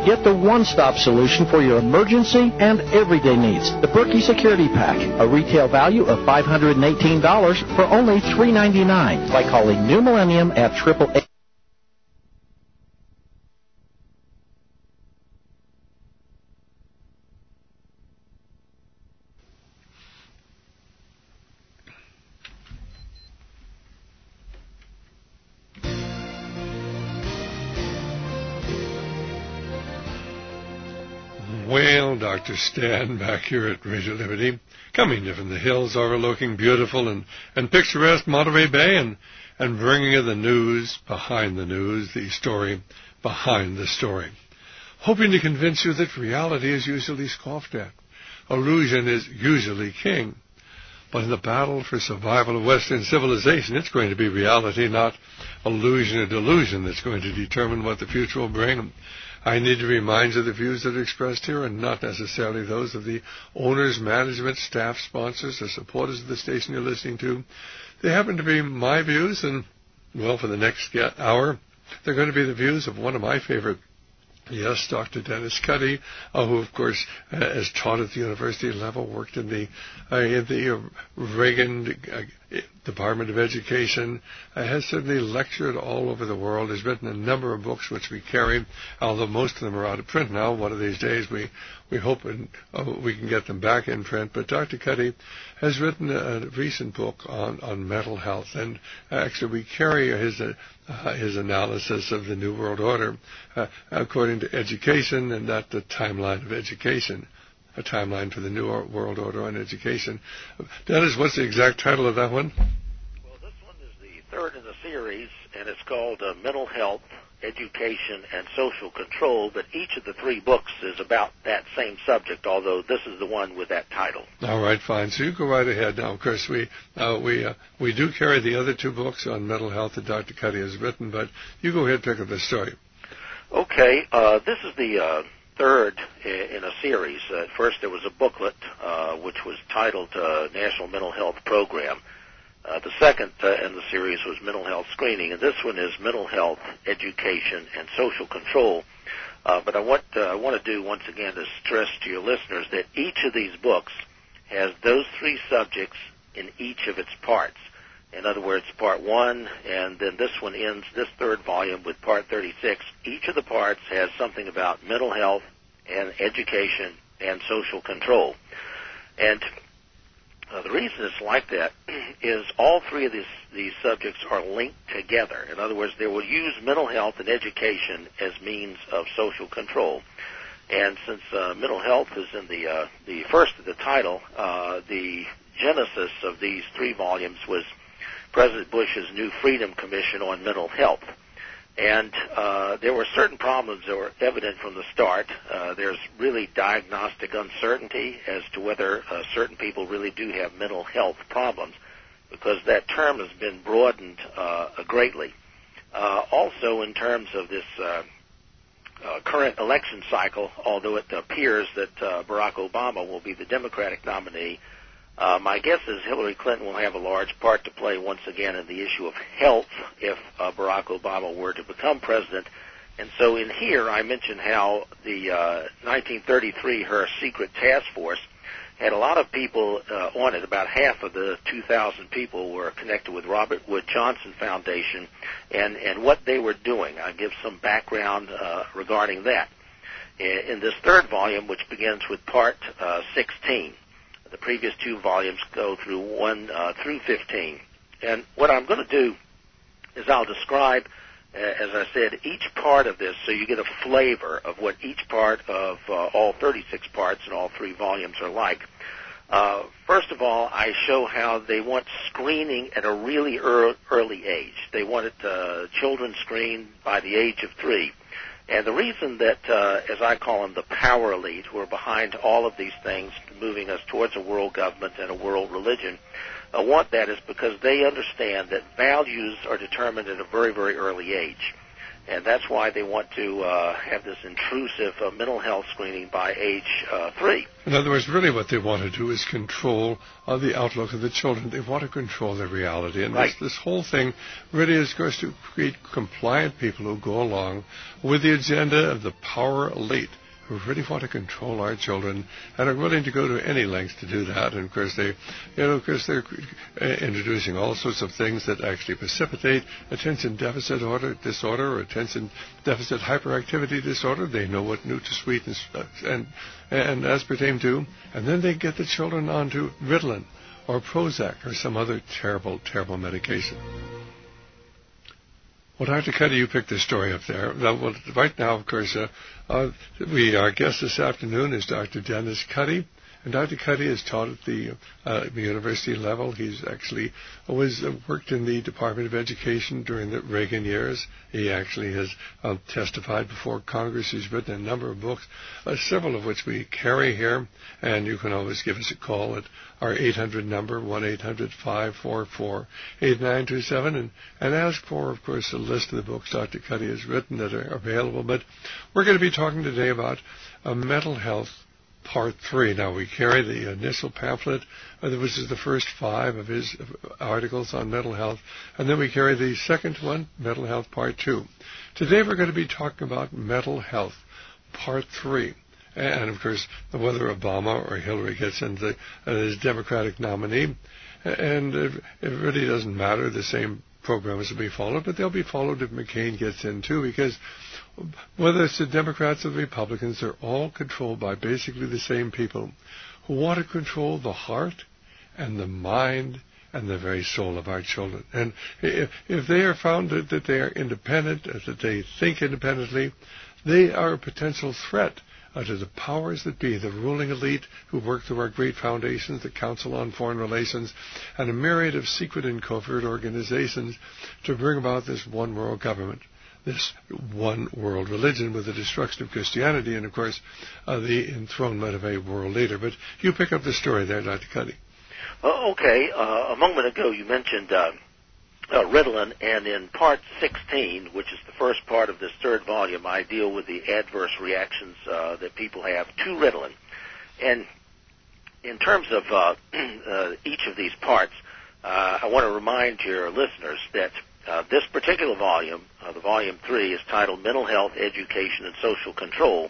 Get the one-stop solution for your emergency and everyday needs. The Berkey Security Pack, a retail value of $518 for only $399 by calling New Millennium at 888. Well, Dr. Stan back here at Radio Liberty, coming from the hills overlooking beautiful and picturesque Monterey Bay and bringing you the news behind the news, the story behind the story. Hoping to convince you that reality is usually scoffed at. Illusion is usually king. But in the battle for survival of Western civilization, it's going to be reality, not illusion or delusion, that's going to determine what the future will bring. I need to remind you the views that are expressed here are not necessarily those of the owners, management, staff, sponsors, or supporters of the station you're listening to. They happen to be my views, and, well, for the next hour, they're going to be the views of one of my favorite, yes, Dr. Dennis Cuddy, who, of course, has taught at the university level, worked in the Reagan Department of Education, has certainly lectured all over the world, has written a number of books which we carry, although most of them are out of print now. One of these days we hope we can get them back in print. But Dr. Cuddy has written a recent book on mental health, and actually we carry his analysis of the New World Order according to education, and not the timeline of education, a timeline for the New World Order on education. Dennis, what's the exact title of that one? Well, this one is the third in the series, and it's called Mental Health, Education, and Social Control, but each of the three books is about that same subject, although this is the one with that title. All right, fine. So you go right ahead. Now, of course, we do carry the other two books on mental health that Dr. Cuddy has written, but you go ahead and pick up the story. Okay. This is the third in a series. At first there was a booklet which was titled National Mental Health Program. The second in the series was Mental Health Screening, and this one is Mental Health, Education, and Social Control. But what I want to do once again is stress to your listeners that each of these books has those three subjects in each of its parts. In other words, part 1, and then this one ends, this third volume, with part 36. Each of the parts has something about mental health and education and social control. And the reason it's like that is all three of these subjects are linked together. In other words, they will use mental health and education as means of social control. And since mental health is in the first of the title, the genesis of these three volumes was President Bush's new Freedom Commission on Mental Health. And there were certain problems that were evident from the start. There's really diagnostic uncertainty as to whether certain people really do have mental health problems, because that term has been broadened greatly. Also, in terms of this current election cycle, although it appears that Barack Obama will be the Democratic nominee, my guess is Hillary Clinton will have a large part to play once again in the issue of health if Barack Obama were to become president. And so in here I mentioned how the 1933 her secret task force had a lot of people on it. About half of the 2,000 people were connected with Robert Wood Johnson Foundation and what they were doing. I give some background regarding that. In this third volume, which begins with part 16, the previous two volumes go through 1 through 15. And what I'm going to do is I'll describe, as I said, each part of this so you get a flavor of what each part of all 36 parts in all three volumes are like. First of all, I show how they want screening at a really early age. They wanted children screened by the age of 3. And the reason that, as I call them, the power elite, who are behind all of these things, moving us towards a world government and a world religion, want that is because they understand that values are determined at a very, very early age. And that's why they want to have this intrusive mental health screening by age 3. In other words, really what they want to do is control the outlook of the children. They want to control their reality. And right. this whole thing really is going to create compliant people who go along with the agenda of the power elite, who really want to control our children and are willing to go to any lengths to do that. And of course they're introducing all sorts of things that actually precipitate attention deficit disorder or attention deficit hyperactivity disorder. They know what NutraSweet and aspartame do, and then they get the children onto Ritalin or Prozac or some other terrible, terrible medication. Well, Dr. Cuddy, you picked this story up there. Well, right now, of course, our guest this afternoon is Dr. Dennis Cuddy. And Dr. Cuddy has taught at the university level. He's actually always worked in the Department of Education during the Reagan years. He actually has testified before Congress. He's written a number of books, several of which we carry here. And you can always give us a call at our 800 number, 1-800-544-8927, and ask for, of course, a list of the books Dr. Cuddy has written that are available. But we're going to be talking today about mental health Part 3. Now, we carry the initial pamphlet, which is the first 5 of his articles on mental health, and then we carry the second one, Mental Health Part 2. Today we're going to be talking about mental health Part 3. And, of course, whether Obama or Hillary gets into as Democratic nominee, and it really doesn't matter. The same programs will be followed, but they'll be followed if McCain gets in, too, because whether it's the Democrats or the Republicans, they're all controlled by basically the same people who want to control the heart and the mind and the very soul of our children. And if they are found that they are independent, that they think independently, they are a potential threat to the powers that be, the ruling elite who work through our great foundations, the Council on Foreign Relations, and a myriad of secret and covert organizations to bring about this one world government, this one world religion with the destruction of Christianity and, of course, the enthronement of a world leader. But you pick up the story there, Dr. Cuddy. Okay. A moment ago you mentioned Ritalin, and in Part 16, which is the first part of this third volume, I deal with the adverse reactions that people have to Ritalin. And in terms of each of these parts, I want to remind your listeners that this particular volume, the Volume 3, is titled Mental Health, Education, and Social Control.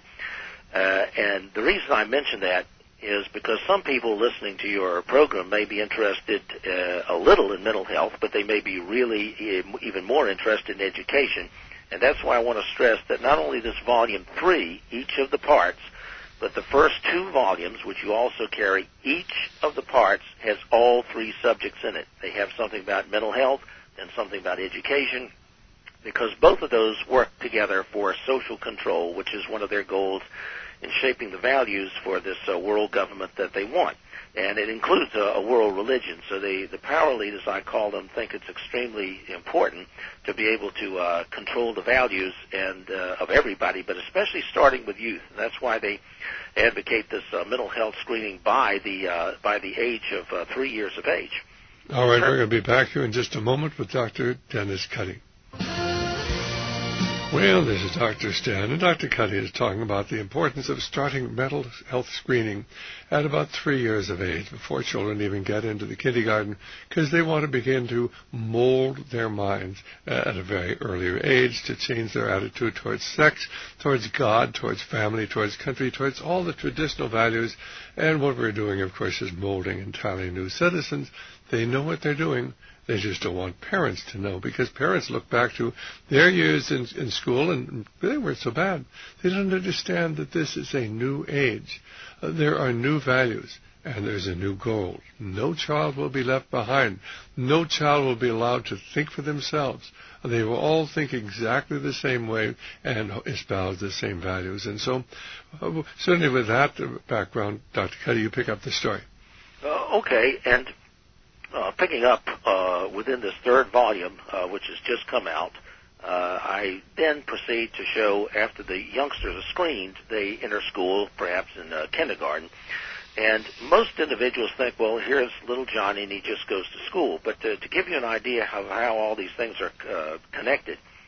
And the reason I mention that is because some people listening to your program may be interested a little in mental health, but they may be really even more interested in education. And that's why I want to stress that not only this Volume 3, each of the parts, but the first 2 volumes, which you also carry, each of the parts has all 3 subjects in it. They have something about mental health and something about education, because both of those work together for social control, which is one of their goals in shaping the values for this world government that they want. And it includes a world religion. So the power elite, as I call them, think it's extremely important to be able to control the values and of everybody, but especially starting with youth. And that's why they advocate this mental health screening by the age of 3 years of age. All right, we're going to be back here in just a moment with Dr. Dennis Cuddy. Well, this is Dr. Stan, and Dr. Cuddy is talking about the importance of starting mental health screening at about 3 years of age, before children even get into the kindergarten, because they want to begin to mold their minds at a very earlier age to change their attitude towards sex, towards God, towards family, towards country, towards all the traditional values. And what we're doing, of course, is molding entirely new citizens. They know what they're doing. They just don't want parents to know, because parents look back to their years in school and they weren't so bad. They don't understand that this is a new age. There are new values and there's a new goal. No child will be left behind. No child will be allowed to think for themselves. They will all think exactly the same way and espouse the same values. And so, certainly with that background, Dr. Cuddy, you pick up the story. Okay, and picking up within this third volume, which has just come out, I then proceed to show, after the youngsters are screened, they enter school, perhaps in kindergarten, and most individuals think, well, here's little Johnny and he just goes to school. But to give you an idea of how all these things are connected,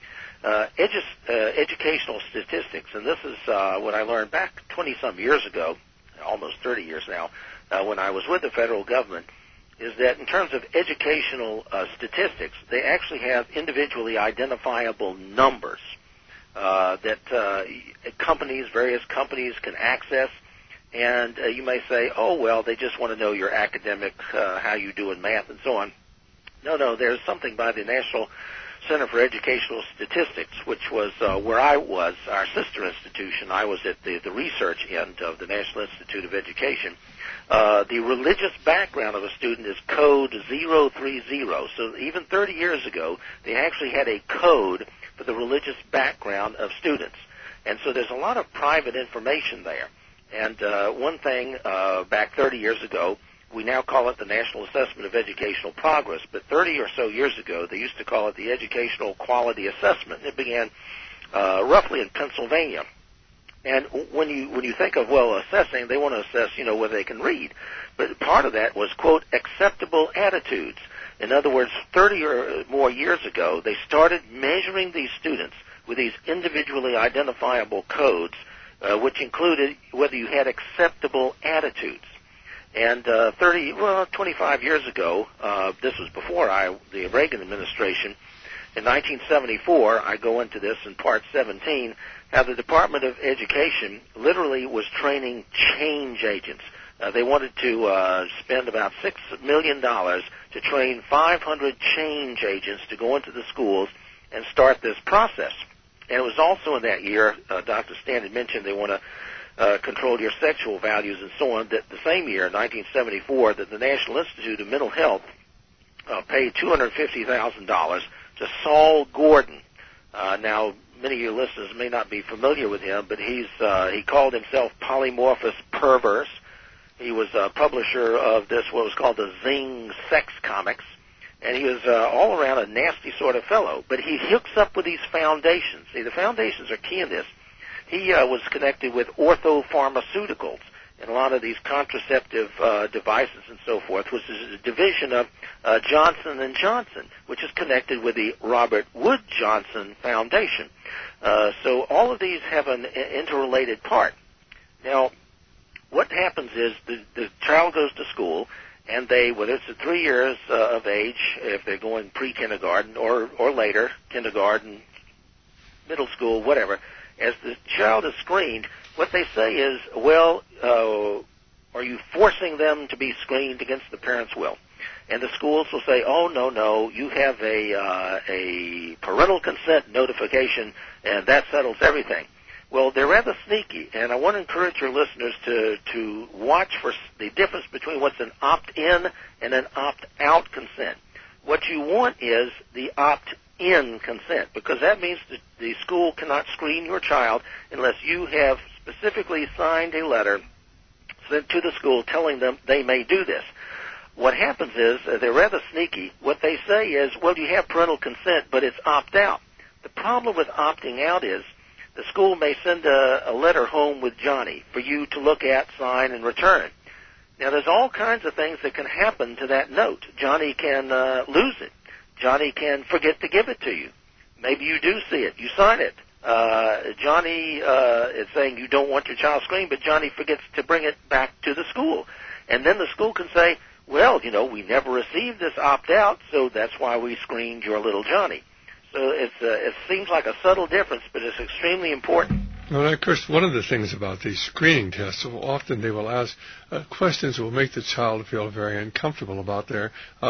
educational statistics, and this is what I learned back 20-some years ago, almost 30 years now, when I was with the federal government, is that in terms of educational statistics, they actually have individually identifiable numbers that various companies can access. And you may say, oh, well, they just want to know your academic, how you do in math and so on. No, there's something by the National Center for Educational Statistics, which was where I was, our sister institution. I was at the research end of the National Institute of Education. The religious background of a student is code 030. So even 30 years ago, they actually had a code for the religious background of students. And so there's a lot of private information there. And one thing back 30 years ago, we now call it the National Assessment of Educational Progress, but 30 or so years ago, they used to call it the Educational Quality Assessment. And it began roughly in Pennsylvania. And when you think of, well, assessing, they want to assess, whether they can read. But part of that was, quote, acceptable attitudes. In other words, 30 or more years ago, they started measuring these students with these individually identifiable codes, which included whether you had acceptable attitudes. And 25 years ago, this was before the Reagan administration, in 1974, I go into this in Part 17, how the Department of Education literally was training change agents. They wanted to spend about $6 million to train 500 change agents to go into the schools and start this process. And it was also in that year, Dr. Stan had mentioned they want to control your sexual values and so on, that the same year, 1974, that the National Institute of Mental Health paid $250,000 to Saul Gordon. Now, many of your listeners may not be familiar with him, but he called himself Polymorphous Perverse. He was a publisher of what was called the Zing sex comics, and he was all around a nasty sort of fellow. But he hooks up with these foundations. See, the foundations are key in this. He was connected with orthopharmaceuticals and a lot of these contraceptive devices and so forth, which is a division of Johnson & Johnson, which is connected with the Robert Wood Johnson Foundation. So all of these have an interrelated part. Now, what happens is the child goes to school, and whether it's at 3 years of age, if they're going pre-kindergarten or later, kindergarten, middle school, whatever, as the child is screened, what they say is, well, are you forcing them to be screened against the parents' will? And the schools will say, oh, no, you have a parental consent notification, and that settles everything. Well, they're rather sneaky, and I want to encourage your listeners to watch for the difference between what's an opt-in and an opt-out consent. What you want is the opt-in consent, because that means that the school cannot screen your child unless you have specifically signed a letter sent to the school telling them they may do this. What happens is, they're rather sneaky. What they say is, well, you have parental consent, but it's opt-out. The problem with opting out is the school may send a letter home with Johnny for you to look at, sign, and return. Now, there's all kinds of things that can happen to that note. Johnny can lose it. Johnny can forget to give it to you. Maybe you do see it. You sign it. Johnny is saying you don't want your child screened, but Johnny forgets to bring it back to the school. And then the school can say, well, we never received this opt-out, so that's why we screened your little Johnny. So it seems like a subtle difference, but it's extremely important. Well, of course, one of the things about these screening tests, often they will ask questions that will make the child feel very uncomfortable about their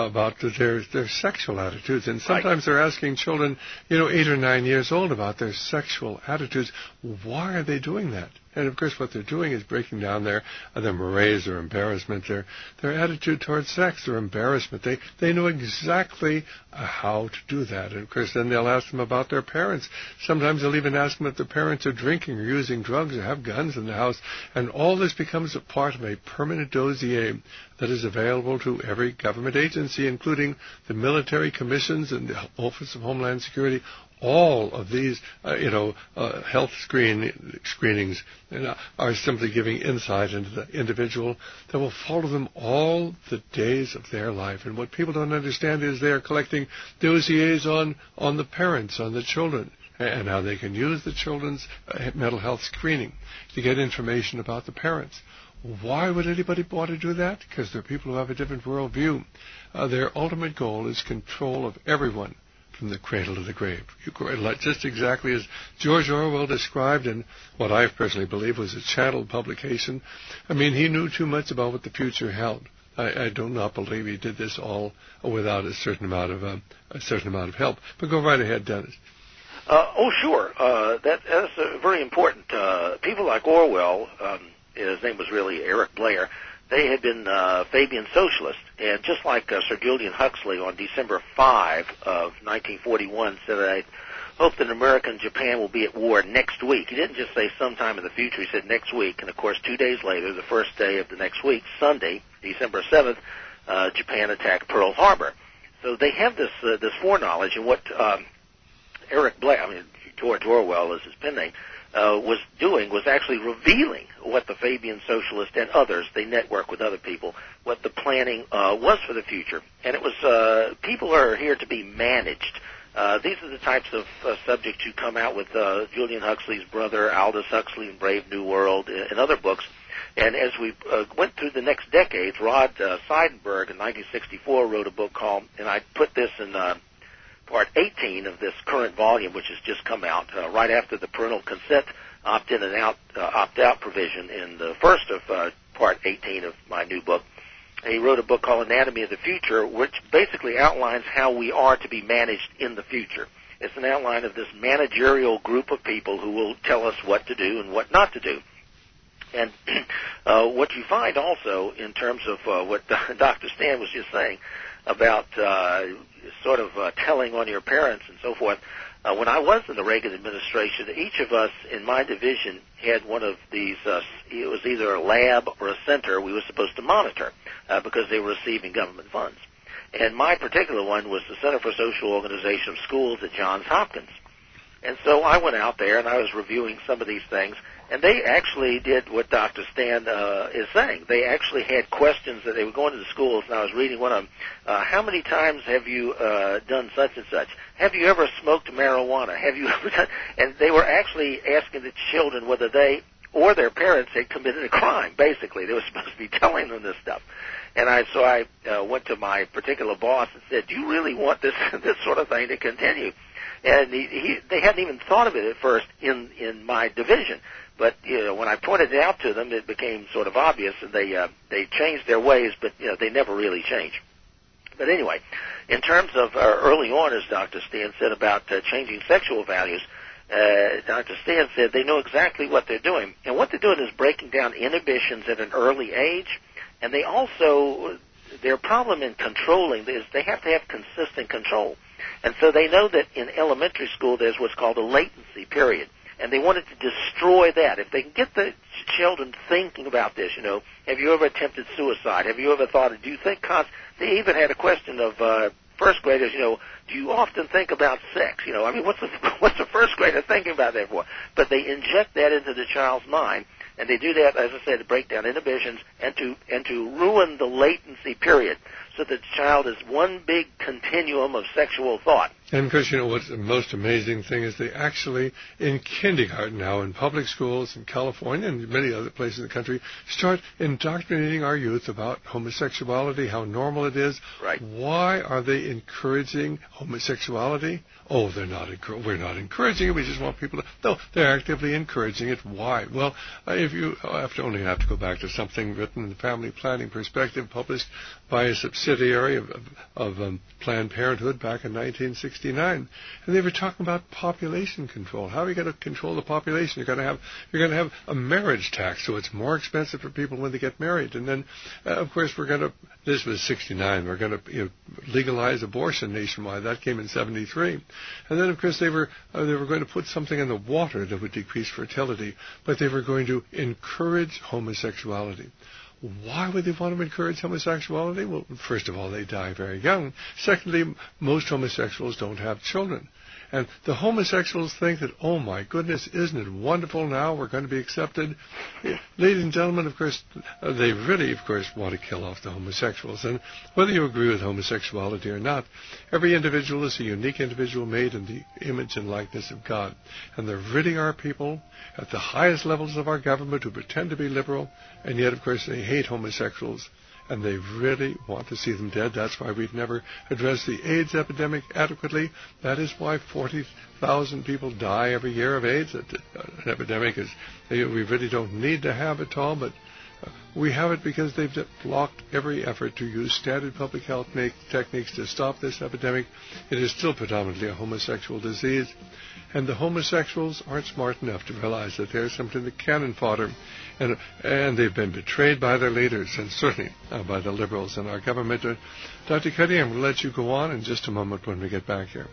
sexual attitudes. And sometimes they're asking children, 8 or 9 years old about their sexual attitudes. Why are they doing that? And, of course, what they're doing is breaking down their mores, their embarrassment, their attitude towards sex, their embarrassment. They know exactly how to do that. And, of course, then they'll ask them about their parents. Sometimes they'll even ask them if their parents are drinking or using drugs or have guns in the house. And all this becomes a part of a permanent dossier that is available to every government agency, including the military commissions and the Office of Homeland Security. All of these, health screenings are simply giving insight into the individual that will follow them all the days of their life. And what people don't understand is they are collecting dossiers on the parents, on the children. and how they can use the children's mental health screening to get information about the parents. Why would anybody want to do that? Because they're people who have a different worldview. Their ultimate goal is control of everyone from the cradle to the grave. Just exactly as George Orwell described in what I personally believe was a channeled publication. I mean, he knew too much about what the future held. I do not believe he did this all without a certain amount of help. But go right ahead, Dennis. Sure. That's very important. People like Orwell, his name was really Eric Blair, they had been Fabian socialists, and just like Sir Julian Huxley on December 5 of 1941 said, I hope that America and Japan will be at war next week. He didn't just say sometime in the future, he said next week, and of course 2 days later, the first day of the next week, Sunday, December 7th, Japan attacked Pearl Harbor. So they have this foreknowledge, and what Eric Blair, George Orwell is his pen name, was doing was actually revealing what the Fabian socialists and others, they network with other people, what the planning was for the future. And it was, people are here to be managed. These are the types of subjects you come out with Julian Huxley's brother, Aldous Huxley, in Brave New World, and other books. And as we went through the next decades, Rod Seidenberg in 1964 wrote a book called, and I put this in Part 18 of this current volume, which has just come out, right after the parental consent opt-in and opt-out provision in the first of Part 18 of my new book. He wrote a book called Anatomy of the Future, which basically outlines how we are to be managed in the future. It's an outline of this managerial group of people who will tell us what to do and what not to do. And what you find also in terms of what Dr. Stan was just saying about sort of telling on your parents and so forth, when I was in the Reagan administration, each of us in my division had one of these, it was either a lab or a center we were supposed to monitor because they were receiving government funds. And my particular one was the Center for Social Organization of Schools at Johns Hopkins. And so I went out there and I was reviewing some of these things, and they actually did what Dr. Stan is saying. They actually had questions that they were going to the schools, and I was reading one of them. How many times have you done such and such? Have you ever smoked marijuana? Have you ever done? And they were actually asking the children whether they or their parents had committed a crime, basically. They were supposed to be telling them this stuff. And so I went to my particular boss and said, do you really want this sort of thing to continue? And they hadn't even thought of it at first in my division. But, when I pointed it out to them, it became sort of obvious, and they changed their ways, but, they never really changed. But anyway, in terms of early on, as Dr. Stan said about changing sexual values, Dr. Stan said they know exactly what they're doing. And what they're doing is breaking down inhibitions at an early age, and they also, their problem in controlling is they have to have consistent control. And so they know that in elementary school there's what's called a latency period. And they wanted to destroy that. If they can get the children thinking about this, have you ever attempted suicide? Have you ever thought, do you think, they even had a question of first graders, do you often think about sex? What's the first grader thinking about that for? But they inject that into the child's mind, and they do that, as I said, to break down inhibitions and to ruin the latency period, so that the child is one big continuum of sexual thought. And because what's the most amazing thing is they actually, in kindergarten now, in public schools in California and many other places in the country, start indoctrinating our youth about homosexuality, how normal it is. Right. Why are they encouraging homosexuality? Oh, we're not encouraging it. We just want people to... No, they're actively encouraging it. Why? Well, if you only have to go back to something written in the Family Planning Perspective, published by a subsidiary of Planned Parenthood back in 1969. And they were talking about population control. How are you going to control the population? You're going to have a marriage tax, so it's more expensive for people when they get married. And then, of course, this was 69. We're going to legalize abortion nationwide. That came in 73. And then, of course, they were going to put something in the water that would decrease fertility, but they were going to encourage homosexuality. Why would they want to encourage homosexuality? Well, first of all, they die very young. Secondly, most homosexuals don't have children. And the homosexuals think that, oh my goodness, isn't it wonderful now we're going to be accepted? Ladies and gentlemen, of course, they really, of course, want to kill off the homosexuals. And whether you agree with homosexuality or not, every individual is a unique individual made in the image and likeness of God. And there really are people at the highest levels of our government who pretend to be liberal, and yet, of course, they hate homosexuals. And they really want to see them dead. That's why we've never addressed the AIDS epidemic adequately. That is why 40,000 people die every year of AIDS. An epidemic is we really don't need to have it all, but we have it because they've blocked every effort to use standard public health techniques to stop this epidemic. It is still predominantly a homosexual disease, and the homosexuals aren't smart enough to realize that they're something that cannon fodder, and they've been betrayed by their leaders, and certainly by the liberals in our government. Dr. Cuddy, I'm going to let you go on in just a moment when we get back here.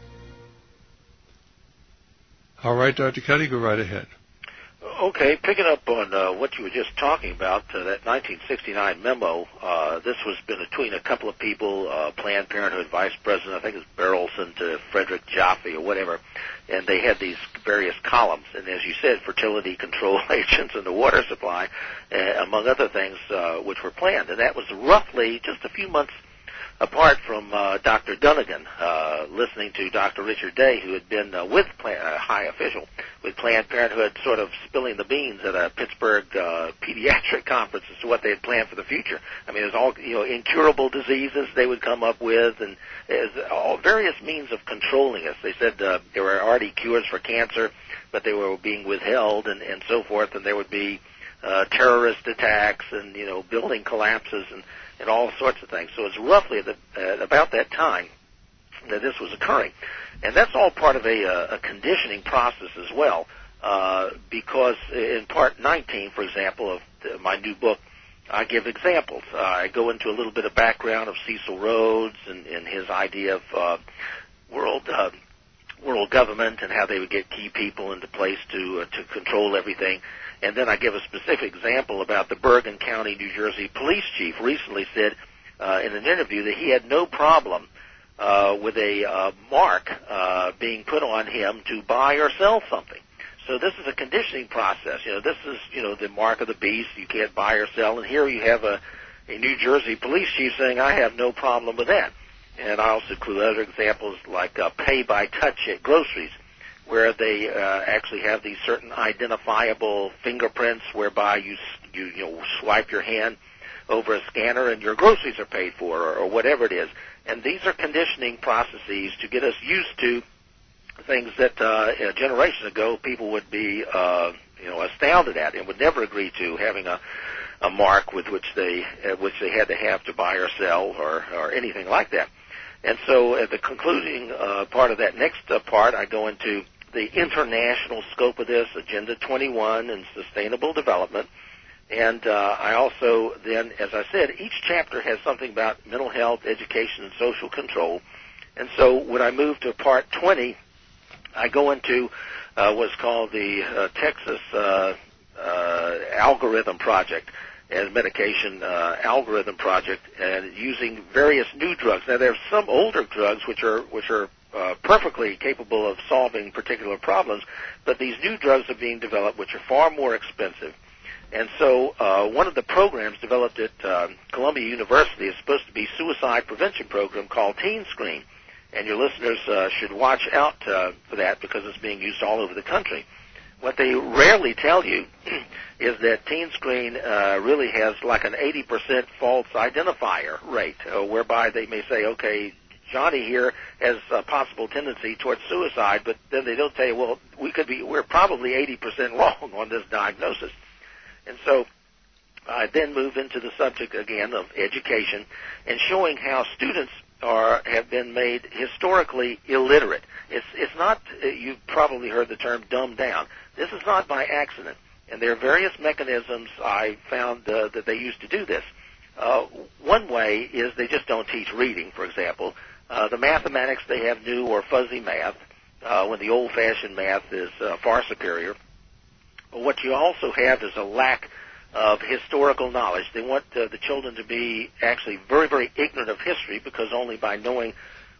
All right, Dr. Cuddy, go right ahead. Okay, picking up on what you were just talking about, that 1969 memo, this was been between a couple of people, Planned Parenthood Vice President, I think it's Berelson to Frederick Jaffe or whatever, and they had these various columns, and as you said, fertility control agents in the water supply, among other things, which were planned. And that was roughly just a few months apart from Dr. Dunnigan, listening to Dr. Richard Day, who had been with a high official with Planned Parenthood, sort of spilling the beans at a Pittsburgh pediatric conference as to what they had planned for the future. I mean, it was all incurable diseases they would come up with, and all various means of controlling us. They said there were already cures for cancer, but they were being withheld, and so forth, and there would be terrorist attacks and building collapses and all sorts of things. So it's roughly about that time that this was occurring. And that's all part of a conditioning process as well, because in part 19, for example, of my new book, I give examples. I go into a little bit of background of Cecil Rhodes and his idea of world government and how they would get key people into place to control everything. And then I give a specific example about the Bergen County, New Jersey police chief recently said in an interview that he had no problem with a mark being put on him to buy or sell something. So this is a conditioning process. This is, the mark of the beast. You can't buy or sell. And here you have a New Jersey police chief saying, I have no problem with that. And I also include other examples like pay by touch at groceries, where they actually have these certain identifiable fingerprints whereby you swipe your hand over a scanner and your groceries are paid for or whatever it is. And these are conditioning processes to get us used to things that a generation ago people would be astounded at and would never agree to, having a mark with which they had to have to buy or sell or anything like that. And so at the concluding part of that next part, I go into the international scope of this, Agenda 21 and Sustainable Development. And I also then, as I said, each chapter has something about mental health, education, and social control. And so when I move to Part 20, I go into what's called the Texas Algorithm Project, and medication algorithm project, and using various new drugs. Now, there are some older drugs which are perfectly capable of solving particular problems, but these new drugs are being developed which are far more expensive. And so one of the programs developed at Columbia University is supposed to be a suicide prevention program called Teen Screen. And your listeners should watch out for that because it's being used all over the country. What they rarely tell you is that Teen Screen really has like an 80% false identifier rate, whereby they may say, okay, Johnny here has a possible tendency towards suicide, but then they don't tell you, well, we're probably 80% wrong on this diagnosis. And so I then move into the subject again of education and showing how students have been made historically illiterate. It's not, you've probably heard the term dumbed down. This is not by accident. And there are various mechanisms I found that they use to do this. One way is they just don't teach reading, for example. The mathematics, they have new or fuzzy math, when the old-fashioned math is far superior. But what you also have is a lack of historical knowledge. They want the children to be actually very, very ignorant of history, because only by knowing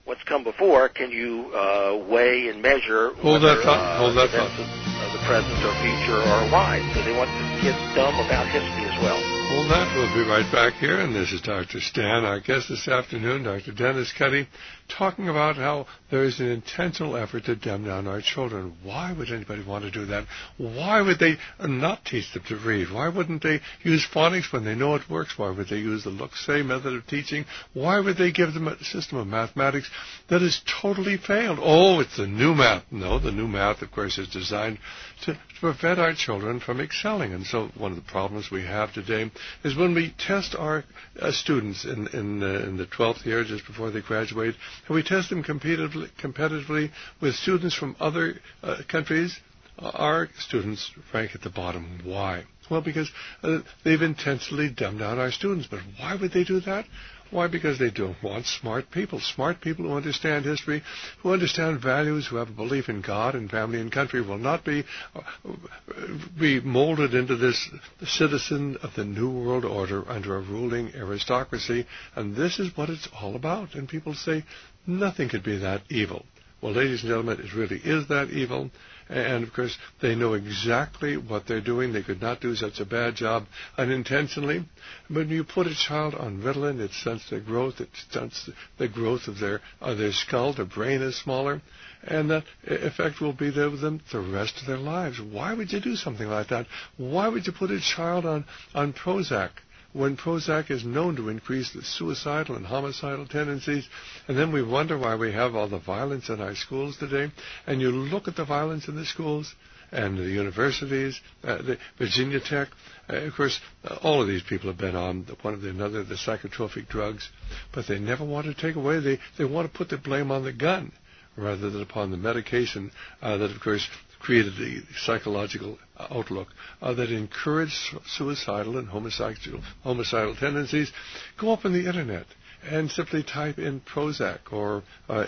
what's come before, can you weigh and measure Hold that thought. Events of the present or future are wise? So they want to get dumb about history as well. Hold that. We'll be right back here, and this is Dr. Stan. Our guest this afternoon, Dr. Dennis Cuddy, talking about how there is an intentional effort to dumb down our children. Why would anybody want to do that? Why would they not teach them to read? Why wouldn't they use phonics when they know it works? Why would they use the look-say method of teaching? Why would they give them a system of mathematics that has totally failed? Oh, it's the new math. No, the new math, of course, is designed to prevent our children from excelling. And so one of the problems we have today is when we test our students in the 12th year, just before they graduate, and we test them competitively with students from other countries, our students rank at the bottom. Why? Well, because they've intentionally dumbed down our students. But why would they do that? Why? Because they don't want smart people who understand history, who understand values, who have a belief in God and family and country, will not be molded into this citizen of the New World Order under a ruling aristocracy. And this is what it's all about. And people say nothing could be that evil. Well, ladies and gentlemen, it really is that evil. And, of course, they know exactly what they're doing. They could not do such a bad job unintentionally. When you put a child on Ritalin, it stunts their growth. It stunts the growth of their skull. Their brain is smaller. And that effect will be there with them the rest of their lives. Why would you do something like that? Why would you put a child on Prozac, when Prozac is known to increase the suicidal and homicidal tendencies? And then we wonder why we have all the violence in our schools today. And you look at the violence in the schools and the universities, the Virginia Tech. Of course, all of these people have been on one or another, the psychotropic drugs, but they never want to take away. They want to put the blame on the gun rather than upon the medication that, of course, created the psychological outlook that encouraged suicidal and homicidal tendencies. Go up on the Internet and simply type in Prozac or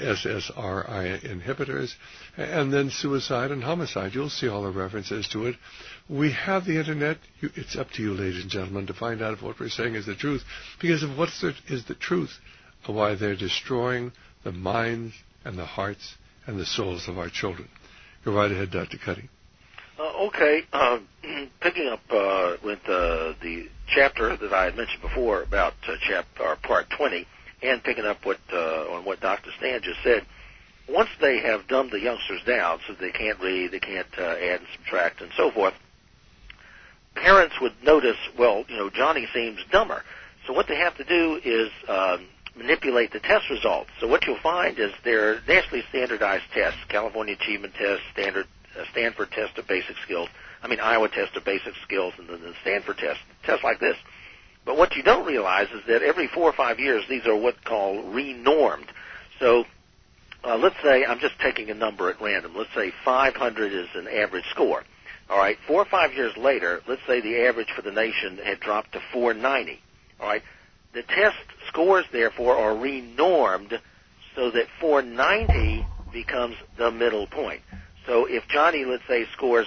SSRI inhibitors and then suicide and homicide. You'll see all the references to it. We have the Internet. It's up to you, ladies and gentlemen, to find out if what we're saying is the truth. Because if what is the truth, why they're destroying the minds and the hearts and the souls of our children. Go right ahead, Dr. Cuddy. Okay. Picking up with the chapter that I had mentioned before about part 20, and picking up on what Dr. Stan just said, once they have dumbed the youngsters down so they can't read, they can't add and subtract and so forth, parents would notice, well, Johnny seems dumber. So what they have to do is manipulate the test results. So what you'll find is they're nationally standardized tests, California Achievement Test, Stanford Test of Basic Skills, Iowa Test of Basic Skills, and then the Stanford Test, tests like this. But what you don't realize is that every 4 or 5 years, these are what's called renormed. So let's say, I'm just taking a number at random, let's say 500 is an average score. All right, 4 or 5 years later, let's say the average for the nation had dropped to 490. All right, the test scores, therefore, are renormed so that 490 becomes the middle point. So if Johnny, let's say, scores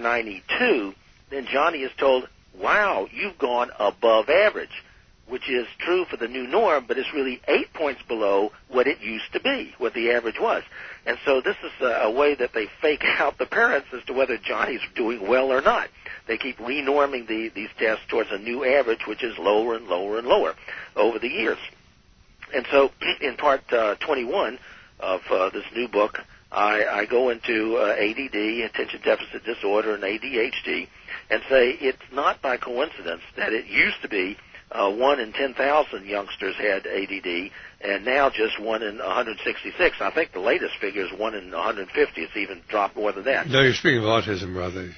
492, then Johnny is told, wow, you've gone above average, which is true for the new norm, but it's really 8 points below what it used to be, what the average was. And so this is a way that they fake out the parents as to whether Johnny's doing well or not. They keep renorming these tests towards a new average, which is lower and lower and lower over the years. And so in part 21 of this new book, I go into ADD, attention deficit disorder, and ADHD, and say it's not by coincidence that it used to be 1 in 10,000 youngsters had ADD, and now just 1 in 166. I think the latest figure is 1 in 150. It's even dropped more than that. No, you're speaking of autism, rather.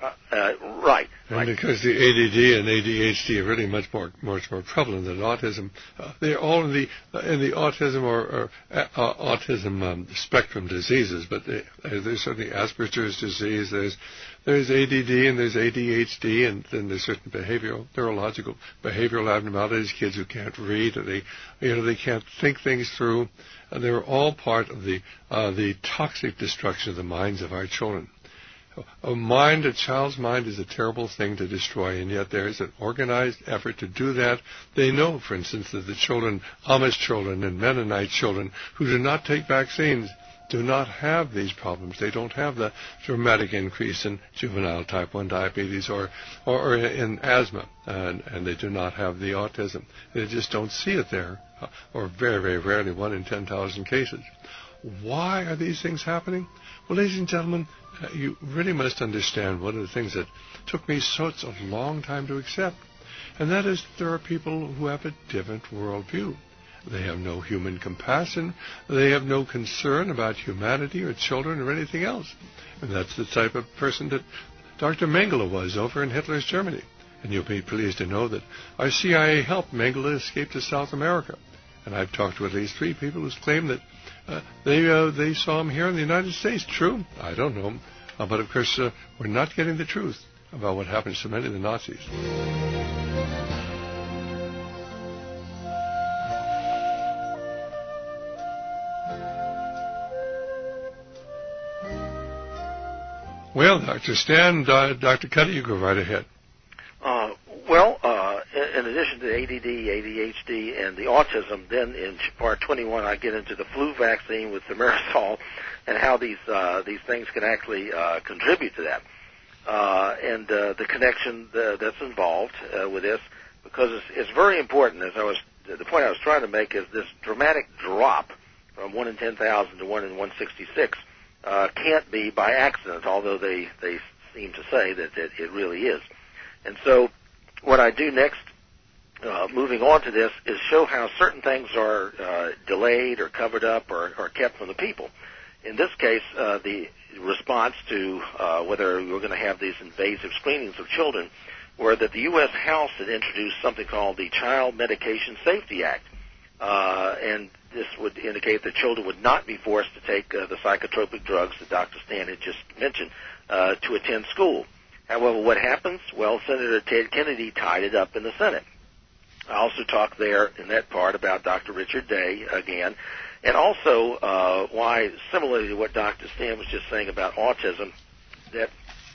Right. And because the ADD and ADHD are really much more prevalent than autism, they're all in the autism or autism spectrum diseases. But there's certainly Asperger's disease. There's ADD and there's ADHD, and then there's certain neurological behavioral abnormalities. Kids who can't read, or they can't think things through. They're all part of the toxic destruction of the minds of our children. A child's mind is a terrible thing to destroy, and yet there is an organized effort to do that. They know, for instance, that the children, Amish children and Mennonite children who do not take vaccines do not have these problems. They don't have the dramatic increase in juvenile type 1 diabetes or in asthma, and they do not have the autism. They just don't see it there, or very, very rarely, 1 in 10,000 cases. Why are these things happening? Well, ladies and gentlemen, you really must understand one of the things that took me such a long time to accept, and that is there are people who have a different worldview. They have no human compassion. They have no concern about humanity or children or anything else. And that's the type of person that Dr. Mengele was over in Hitler's Germany. And you'll be pleased to know that our CIA helped Mengele escape to South America. And I've talked to at least 3 people who claim that they saw him here in the United States. True? I don't know. But, of course, we're not getting the truth about what happens to many of the Nazis. Well, Dr. Stan, Dr. Cuddy, you go right ahead. In addition to ADD, ADHD, and the autism, then in part 21, I get into the flu vaccine with thimerosal and how these things can actually contribute to that, and the connection that's involved with this, because it's very important. The point I was trying to make is this dramatic drop from 1 in 10,000 to 1 in 166 can't be by accident, although they seem to say that it really is. And so what I do next, moving on to this, is show how certain things are delayed or covered up or kept from the people. In this case, the response to whether we're going to have these invasive screenings of children were that the U.S. House had introduced something called the Child Medication Safety Act. And this would indicate that children would not be forced to take the psychotropic drugs that Dr. Stan had just mentioned to attend school. However, what happens? Well, Senator Ted Kennedy tied it up in the Senate. I also talked there in that part about Dr. Richard Day again, and also why, similarly to what Dr. Stan was just saying about autism, that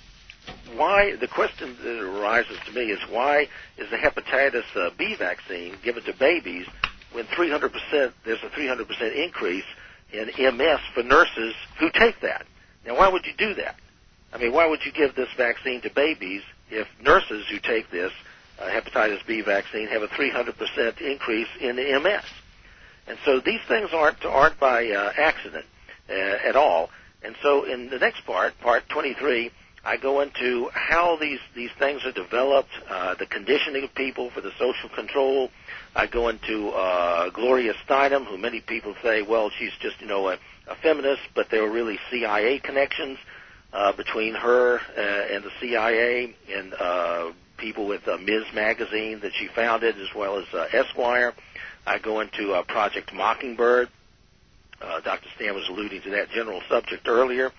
why the question that arises to me is why is the hepatitis B vaccine given to babies when there's a 300% increase in MS for nurses who take that? Now, why would you do that? I mean, why would you give this vaccine to babies if nurses who take this hepatitis B vaccine have a 300% increase in MS? And so these things aren't by accident at all. And so in the next part 23, I go into how these things are developed, the conditioning of people for the social control. I go into Gloria Steinem, who many people say, well, she's just, a feminist, but there were really CIA connections between her and the CIA and people with Ms. Magazine that she founded, as well as Esquire. I go into Project Mockingbird. Dr. Stan was alluding to that general subject earlier.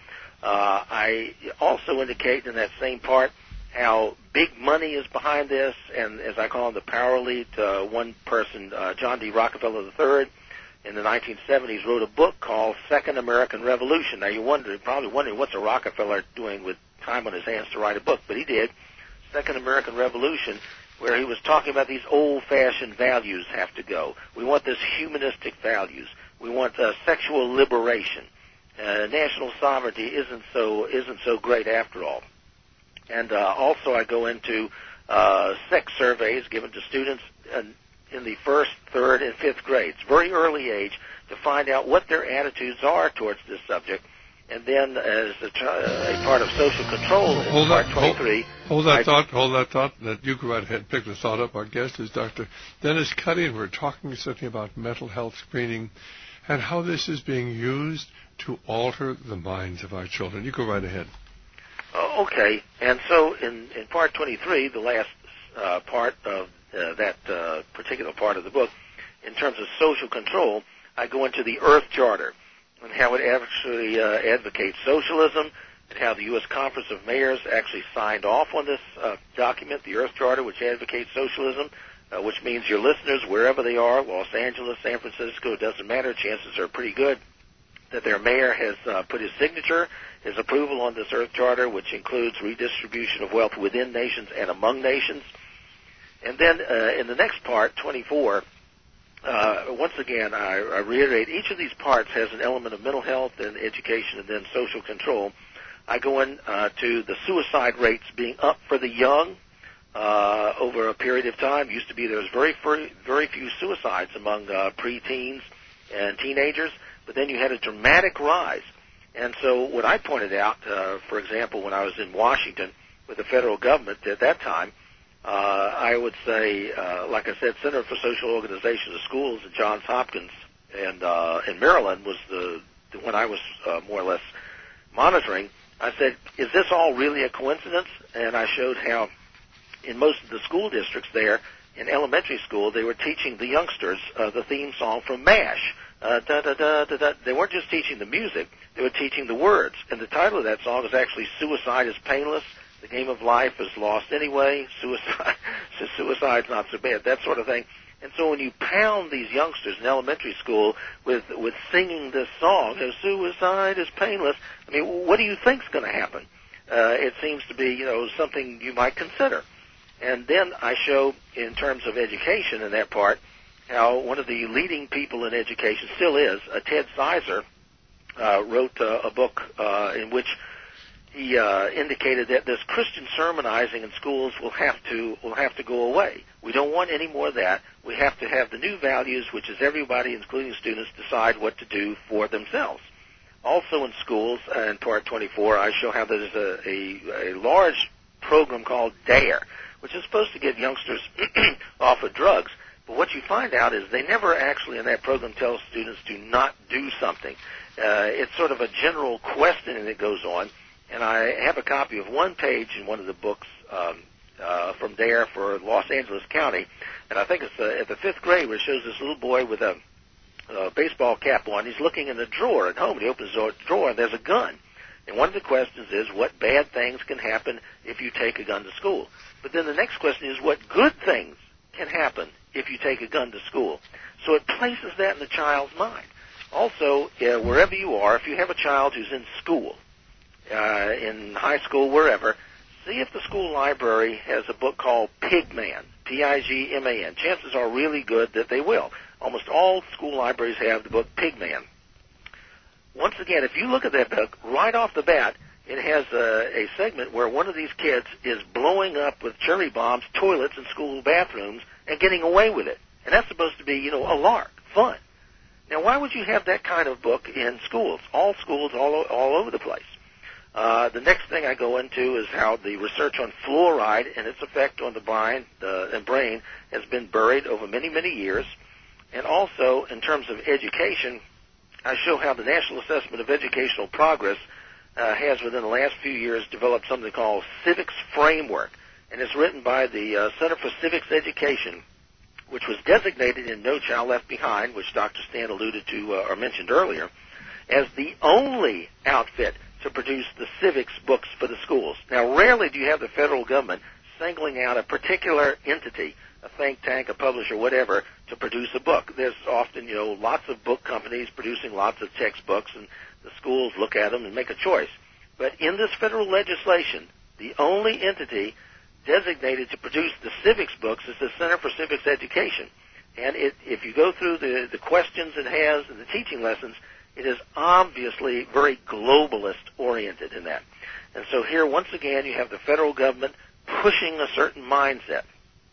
I also indicate in that same part how big money is behind this, and as I call him, the power elite. One person, John D. Rockefeller III, in the 1970s wrote a book called Second American Revolution. Now you're probably wondering what's a Rockefeller doing with time on his hands to write a book, but he did. Second American Revolution, where he was talking about these old-fashioned values have to go. We want this humanistic values. We want sexual liberation. National sovereignty isn't so great after all. And also I go into sex surveys given to students in the 1st, 3rd, and 5th grades, very early age, to find out what their attitudes are towards this subject. And then as a part of social control in part 23... Hold that thought. That you go right ahead and pick the thought up. Our guest is Dr. Dennis Cuddy, and we're talking something about mental health screening and how this is being used to alter the minds of our children. You go right ahead. Okay. And so in part 23, the last part of that particular part of the book, in terms of social control, I go into the Earth Charter and how it actually advocates socialism, and how the U.S. Conference of Mayors actually signed off on this document, the Earth Charter, which advocates socialism, which means your listeners, wherever they are, Los Angeles, San Francisco, it doesn't matter, chances are pretty good that their mayor has put his signature, his approval on this Earth Charter, which includes redistribution of wealth within nations and among nations. And then in the next part, 24, once again, I reiterate, each of these parts has an element of mental health and education and then social control. I go in to the suicide rates being up for the young over a period of time. Used to be there was very few suicides among preteens and teenagers, but then you had a dramatic rise. And so what I pointed out, for example, when I was in Washington with the federal government at that time, I would say, like I said, Center for Social Organization of Schools at Johns Hopkins and in Maryland was the one I was more or less monitoring. I said, is this all really a coincidence? And I showed how in most of the school districts there, in elementary school, they were teaching the youngsters the theme song from MASH. They weren't just teaching the music, they were teaching the words. And the title of that song is actually Suicide is Painless, the Game of Life is Lost Anyway, Suicide's Not So Bad, that sort of thing. And so when you pound these youngsters in elementary school with singing this song, Suicide is Painless, I mean, what do you think's going to happen? It seems to be, something you might consider. And then I show, in terms of education in that part, how one of the leading people in education still is, Ted Sizer, wrote a book in which he indicated that this Christian sermonizing in schools will have to go away. We don't want any more of that. We have to have the new values, which is everybody, including students, decide what to do for themselves. Also in schools, in Part 24, I show how there's a large program called DARE, which is supposed to get youngsters off of drugs. But what you find out is they never actually in that program tell students to not do something. It's sort of a general questioning that goes on. And I have a copy of one page in one of the books from DARE for Los Angeles County, and I think it's at the 5th grade, where it shows this little boy with a baseball cap on. He's looking in the drawer at home, and he opens the drawer, and there's a gun. And one of the questions is, what bad things can happen if you take a gun to school? But then the next question is, what good things can happen if you take a gun to school? So it places that in the child's mind. Also, wherever you are, if you have a child who's in school, in high school, wherever, see if the school library has a book called Pigman, Pigman. Chances are really good that they will. Almost all school libraries have the book Pigman. Once again, if you look at that book, right off the bat, it has a segment where one of these kids is blowing up with cherry bombs toilets in school bathrooms and getting away with it. And that's supposed to be, a lark, fun. Now, why would you have that kind of book in schools? All schools all over the place. The next thing I go into is how the research on fluoride and its effect on the brain has been buried over many, many years. And also, in terms of education, I show how the National Assessment of Educational Progress has, within the last few years, developed something called Civics Framework. And it's written by the Center for Civics Education, which was designated in No Child Left Behind, which Dr. Stan alluded to or mentioned earlier, as the only outfit to produce the civics books for the schools. Now, rarely do you have the federal government singling out a particular entity, a think tank, a publisher, whatever, to produce a book. There's often, lots of book companies producing lots of textbooks, and the schools look at them and make a choice. But in this federal legislation, the only entity designated to produce the civics books is the Center for Civics Education. And if you go through the questions it has and the teaching lessons, it is obviously very globalist-oriented in that. And so here, once again, you have the federal government pushing a certain mindset.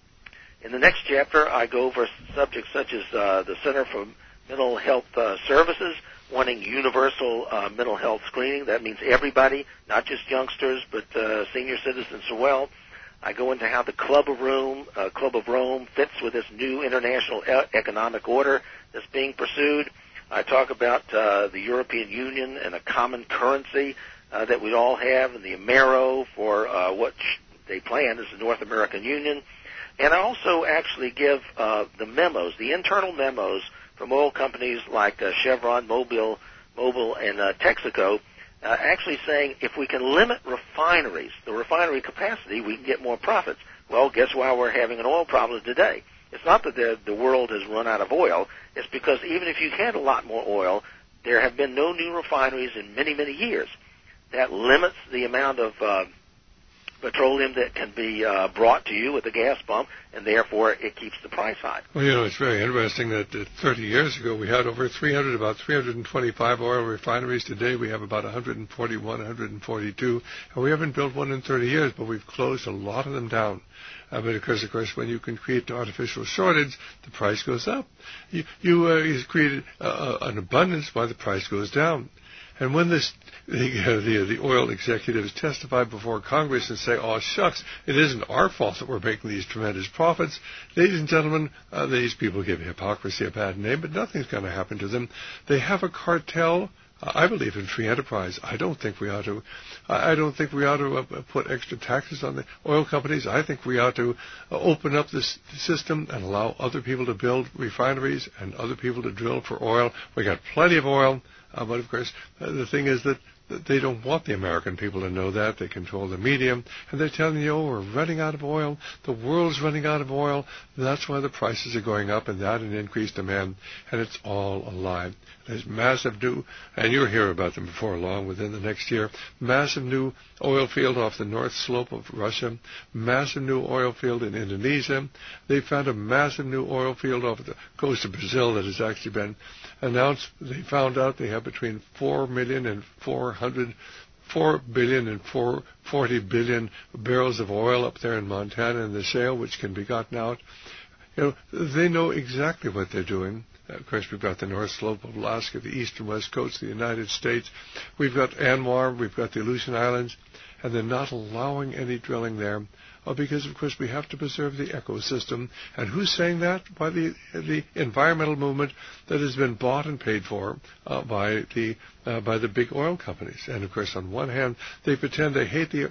In the next chapter, I go over subjects such as the Center for Mental Health Services wanting universal mental health screening. That means everybody, not just youngsters, but senior citizens as well. I go into how the Club of Rome fits with this new international economic order that's being pursued. I talk about the European Union and a common currency that we all have, and the Amero for what they plan is the North American Union. And I also actually give the memos, the internal memos from oil companies like Chevron, Mobil, and Texaco, actually saying if we can limit refineries, the refinery capacity, we can get more profits. Well, guess why we're having an oil problem today? It's not that the world has run out of oil. It's because even if you had a lot more oil, there have been no new refineries in many, many years. That limits the amount of petroleum that can be brought to you at the gas pump, and therefore it keeps the price high. Well, you know, it's very interesting that 30 years ago we had over about 325 oil refineries. Today we have about 141, 142, and we haven't built one in 30 years, but we've closed a lot of them down. But of course, when you can create an artificial shortage, the price goes up. You create an abundance while the price goes down. And when the oil executives testify before Congress and say, oh, shucks, it isn't our fault that we're making these tremendous profits, ladies and gentlemen, these people give hypocrisy a bad name, but nothing's going to happen to them. They have a cartel. I believe in free enterprise. I don't think we ought to put extra taxes on the oil companies. I think we ought to open up this system and allow other people to build refineries and other people to drill for oil. We got plenty of oil. But, of course, the thing is that they don't want the American people to know that. They control the media, and they're telling you, oh, we're running out of oil. The world's running out of oil. That's why the prices are going up, and that and increased demand, and it's all a lie. There's massive new, and you'll hear about them before long, within the next year, massive new oil field off the north slope of Russia, massive new oil field in Indonesia. They found a massive new oil field off the coast of Brazil that has actually been announced. They found out they have between 4 billion and 40 billion barrels of oil up there in Montana in the shale, which can be gotten out. You know, they know exactly what they're doing. Of course, we've got the North Slope of Alaska, the east and west coast of the United States. We've got ANWR, we've got the Aleutian Islands, and they're not allowing any drilling there. Because, of course, we have to preserve the ecosystem. And who's saying that? By the environmental movement that has been bought and paid for by the big oil companies. And, of course, on one hand, they pretend they hate the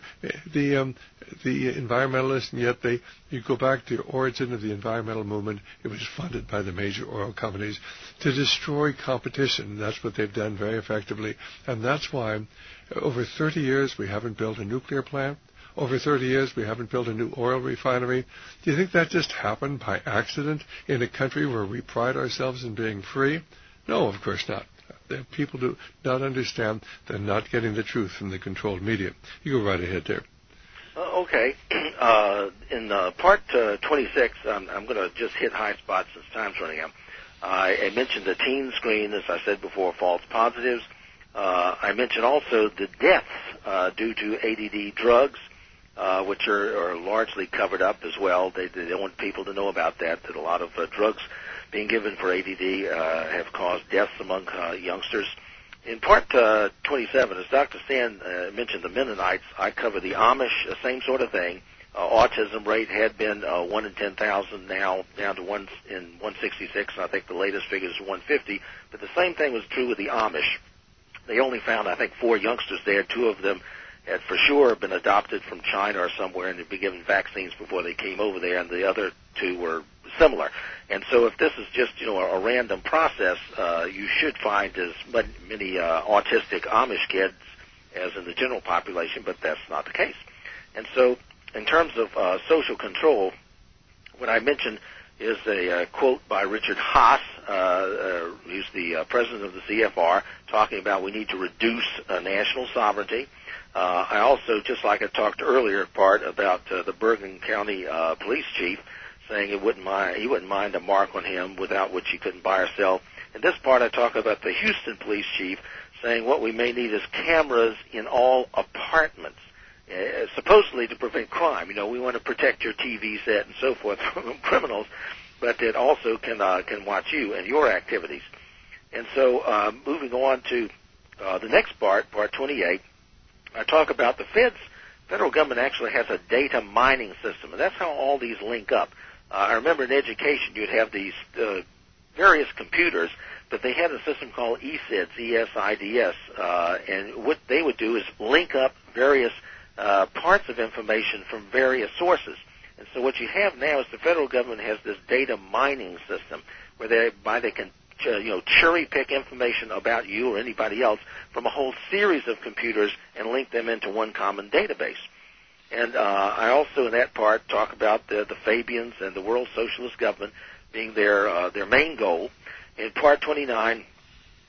environmentalists, and yet you go back to the origin of the environmental movement. It was funded by the major oil companies to destroy competition. That's what they've done very effectively. And that's why over 30 years we haven't built a nuclear plant. Over 30 years, we haven't built a new oil refinery. Do you think that just happened by accident in a country where we pride ourselves in being free? No, of course not. People do not understand. They're not getting the truth from the controlled media. You go right ahead there. Okay. In part 26, I'm going to just hit high spots since time's running out. I mentioned the teen screen, as I said before, false positives. I mentioned also the deaths due to ADD drugs. Which are largely covered up as well. They don't want people to know about that a lot of drugs being given for ADD have caused deaths among youngsters. In part 27, as Dr. Stan mentioned the Mennonites, I cover the Amish, same sort of thing. Autism rate had been 1 in 10,000, now down to 1 in 166, and I think the latest figure is 150. But the same thing was true with the Amish. They only found, I think, 4 youngsters there. 2 of them had for sure been adopted from China or somewhere and had been given vaccines before they came over there, and the other 2 were similar. And so if this is just, a random process, you should find as many autistic Amish kids as in the general population, but that's not the case. And so in terms of social control, what I mentioned is a quote by Richard Haas, who's the president of the CFR, talking about we need to reduce national sovereignty. I also, just like I talked earlier, part about the Bergen County police chief saying he wouldn't mind a mark on him without which he couldn't buy or sell. In this part, I talk about the Houston police chief saying what we may need is cameras in all apartments, supposedly to prevent crime. We want to protect your TV set and so forth from criminals, but it also can watch you and your activities. And so moving on to the next part, part 28, I talk about the federal government actually has a data mining system, and that's how all these link up. I remember in education you'd have these various computers, but they had a system called ESIDS, E-S-I-D-S, and what they would do is link up various parts of information from various sources. And so what you have now is the federal government has this data mining system where they can cherry pick information about you or anybody else from a whole series of computers and link them into one common database. And I also in that part talk about the Fabians and the World Socialist Government being their main goal. In part 29,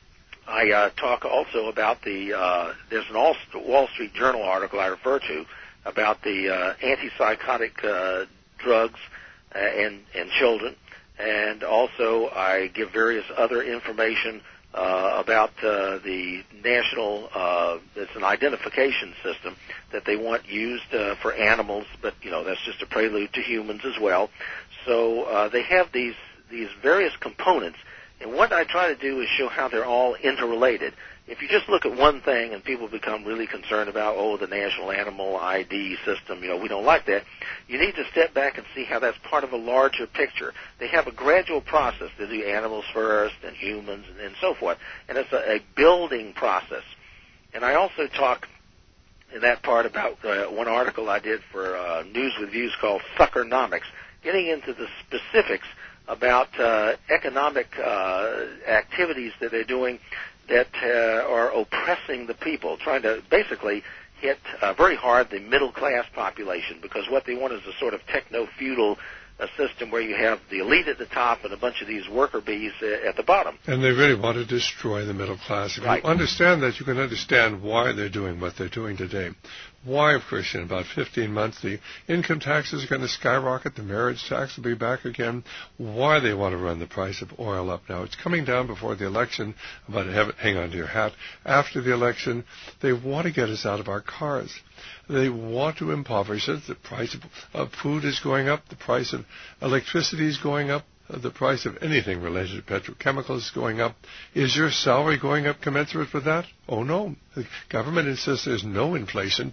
I talk also about there's an Wall Street Journal article I refer to about the antipsychotic drugs in children, and also I give various other information about the national, it's an identification system that they want used for animals, but, that's just a prelude to humans as well. So they have these various components, and what I try to do is show how they're all interrelated. If you just look at one thing and people become really concerned about, the national animal ID system, we don't like that, you need to step back and see how that's part of a larger picture. They have a gradual process. They do animals first and humans and so forth, and it's a building process. And I also talk in that part about one article I did for News with Views called Suckernomics, getting into the specifics about economic activities that they're doing that are oppressing the people, trying to basically hit very hard the middle-class population, because what they want is a sort of techno-feudal system where you have the elite at the top and a bunch of these worker bees at the bottom. And they really want to destroy the middle class. If you understand that, you can understand why they're doing what they're doing today. Why, of course, in about 15 months, the income taxes are going to skyrocket, the marriage tax will be back again. Why they want to run the price of oil up now. It's coming down before the election, but hang on to your hat. After the election, they want to get us out of our cars. They want to impoverish us. The price of food is going up. The price of electricity is going up. The price of anything related to petrochemicals is going up. Is your salary going up commensurate with that? Oh, no. The government insists there's no inflation,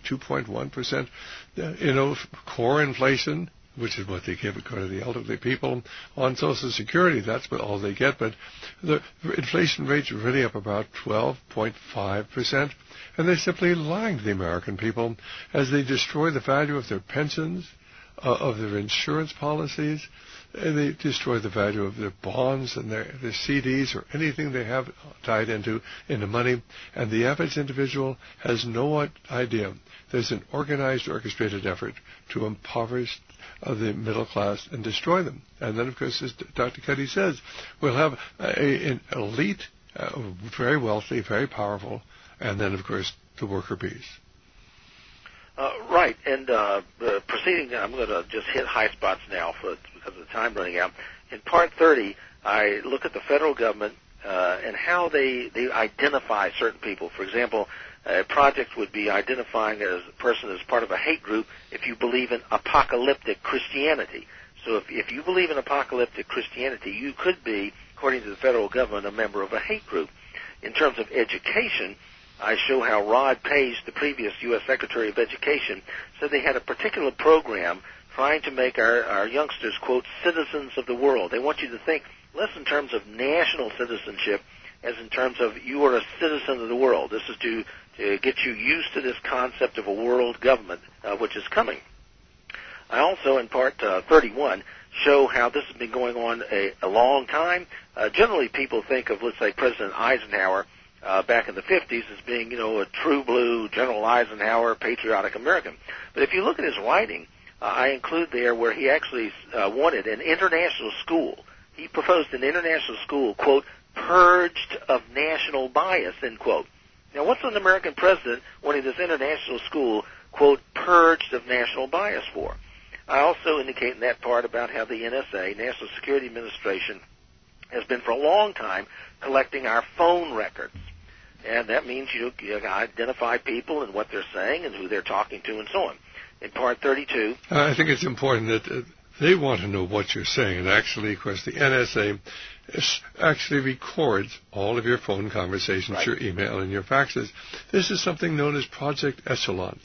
2.1%. Core inflation, which is what they give according to the elderly people on Social Security. That's what all they get. But the inflation rate's really up about 12.5%. And they're simply lying to the American people as they destroy the value of their pensions, of their insurance policies. And they destroy the value of their bonds and their CDs or anything they have tied into money. And the average individual has no idea. There's an organized, orchestrated effort to impoverish the middle class and destroy them. And then, of course, as Dr. Cuddy says, we'll have an elite, very wealthy, very powerful, and then, of course, the worker bees. Right, and proceeding, I'm going to just hit high spots now because of the time running out. In Part 30, I look at the federal government and how they identify certain people. For example, a project would be identifying a person as part of a hate group if you believe in apocalyptic Christianity. So if you believe in apocalyptic Christianity, you could be, according to the federal government, a member of a hate group. In terms of education, I show how Rod Page, the previous U.S. Secretary of Education, said they had a particular program trying to make our youngsters, quote, citizens of the world. They want you to think less in terms of national citizenship as in terms of you are a citizen of the world. This is to get you used to this concept of a world government, which is coming. I also, in Part 31, show how this has been going on a long time. Generally, people think of, let's say, President Eisenhower back in the 50s as being, a true blue General Eisenhower, patriotic American. But if you look at his writing, I include there where he actually wanted an international school. He proposed an international school, quote, purged of national bias, end quote. Now, what's an American president wanting this international school, quote, purged of national bias for? I also indicate in that part about how the NSA, National Security Administration, has been for a long time collecting our phone records. And that means you identify people and what they're saying and who they're talking to and so on. In Part 32... I think it's important that they want to know what you're saying. And actually, of course, the NSA actually records all of your phone conversations, right, your email, and your faxes. This is something known as Project Echelon,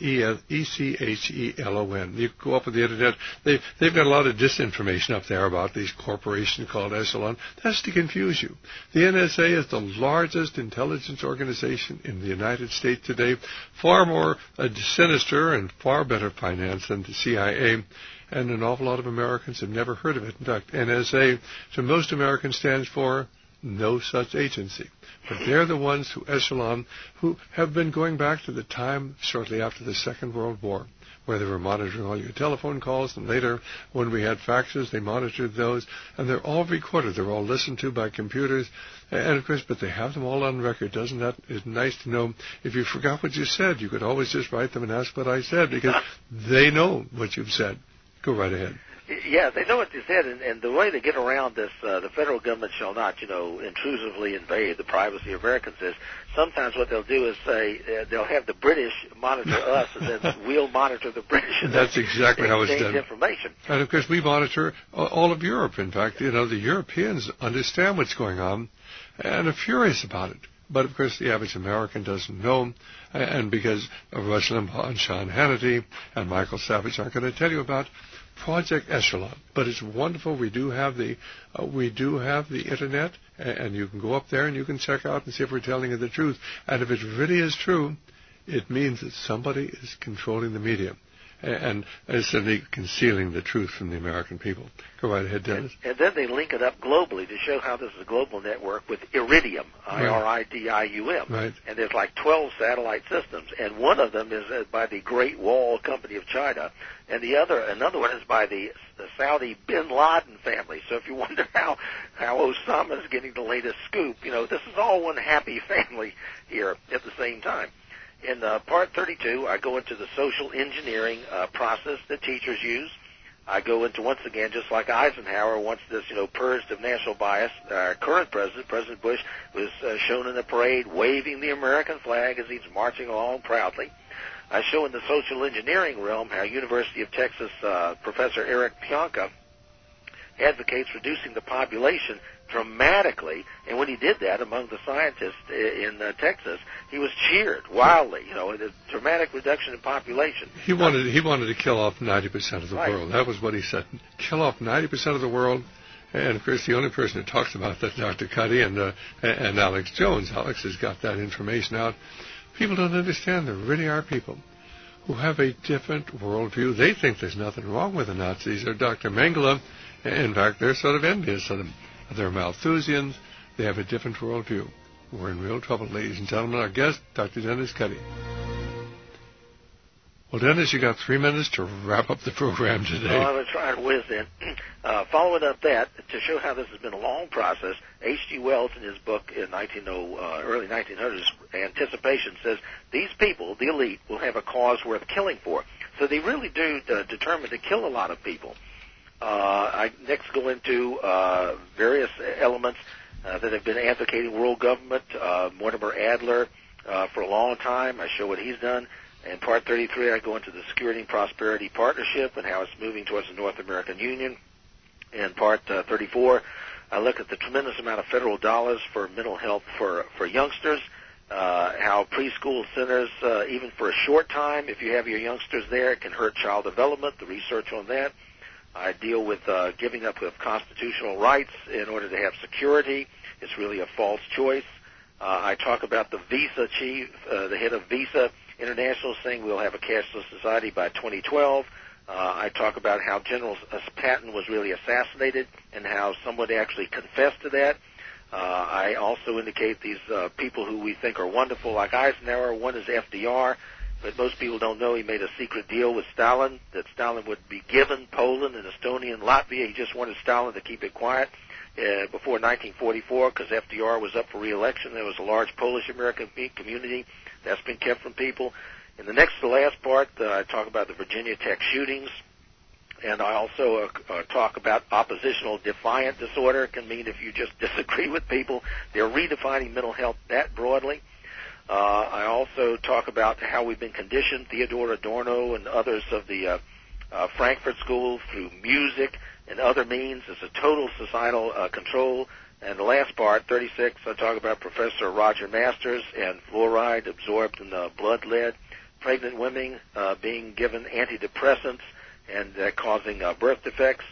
E-C-H-E-L-O-N. You go up on the Internet, they've got a lot of disinformation up there about these corporations called Echelon. That's to confuse you. The NSA is the largest intelligence organization in the United States today, far more sinister and far better financed than the CIA. And an awful lot of Americans have never heard of it. In fact, NSA, to most Americans, stands for no such agency. But they're the ones who have been going back to the time shortly after the Second World War, where they were monitoring all your telephone calls, and later when we had faxes, they monitored those, and they're all recorded. They're all listened to by computers, and of course, but they have them all on record. Doesn't that is nice to know? If you forgot what you said, you could always just write them and ask what I said, because they know what you've said. Go right ahead. Yeah, they know what you said, and the way they get around this, the federal government shall not, intrusively invade the privacy of Americans is sometimes what they'll do is say they'll have the British monitor us, and then we'll monitor the British. And that's exactly how it's done. Information. And, of course, we monitor all of Europe. In fact, the Europeans understand what's going on and are furious about it. But, of course, the average American doesn't know, and because of Rush Limbaugh and Sean Hannity and Michael Savage aren't going to tell you about Project Echelon. But it's wonderful. We do have the Internet, and you can go up there and you can check out and see if we're telling you the truth. And if it really is true, it means that somebody is controlling the media and essentially concealing the truth from the American people. Go right ahead, Dennis. And then they link it up globally to show how this is a global network with Iridium, I-R-I-D-I-U-M. Right. And there's like 12 satellite systems, and one of them is by the Great Wall Company of China, and another one is by the Saudi Bin Laden family. So if you wonder how Osama is getting the latest scoop, this is all one happy family here at the same time. In Part 32, I go into the social engineering process that teachers use. I go into, once again, just like Eisenhower, once this, purged of national bias, our current president, President Bush, was shown in a parade waving the American flag as he's marching along proudly. I show in the social engineering realm how University of Texas Professor Eric Pianka advocates reducing the population dramatically, and when he did that among the scientists in Texas, he was cheered wildly. A dramatic reduction in population. He wanted to kill off 90% of the world. That was what he said. Kill off 90% of the world. And of course, the only person who talks about that, Dr. Cuddy and Alex Jones. Alex has got that information out. People don't understand. There really are people who have a different worldview. They think there's nothing wrong with the Nazis or Dr. Mengele. In fact, they're sort of envious of them. They're Malthusians. They have a different worldview. We're in real trouble, ladies and gentlemen. Our guest, Dr. Dennis Cuddy. Well, Dennis, you got 3 minutes to wrap up the program today. Well, I'm going to try and whiz in. Following up that, to show how this has been a long process, H.G. Wells, in his book in early 1900s, Anticipation, says these people, the elite, will have a cause worth killing for. So they really do determine to kill a lot of people. I next go into various elements that have been advocating world government. Mortimer Adler, for a long time, I show what he's done. In Part 33, I go into the Security and Prosperity Partnership and how it's moving towards the North American Union. In Part 34, I look at the tremendous amount of federal dollars for mental health for youngsters, how preschool centers, even for a short time, if you have your youngsters there, it can hurt child development, the research on that. I deal with giving up of constitutional rights in order to have security. It's really a false choice. I talk about the Visa chief, the head of Visa International, saying we'll have a cashless society by 2012. I talk about how General Patton was really assassinated and how someone actually confessed to that. I also indicate these people who we think are wonderful, like Eisenhower. One is FDR. But most people don't know he made a secret deal with Stalin, that Stalin would be given Poland and Estonia and Latvia. He just wanted Stalin to keep it quiet before 1944 because FDR was up for re-election. There was a large Polish-American community. That's been kept from people. In the next to last part, I talk about the Virginia Tech shootings. And I also talk about oppositional defiant disorder. It can mean if you just disagree with people. They're redefining mental health that broadly. I also talk about how we've been conditioned, Theodor Adorno and others of the Frankfurt School, through music and other means. It's a total societal control. And the last part, 36, I talk about Professor Roger Masters and fluoride absorbed in the blood lead, pregnant women being given antidepressants and causing birth defects.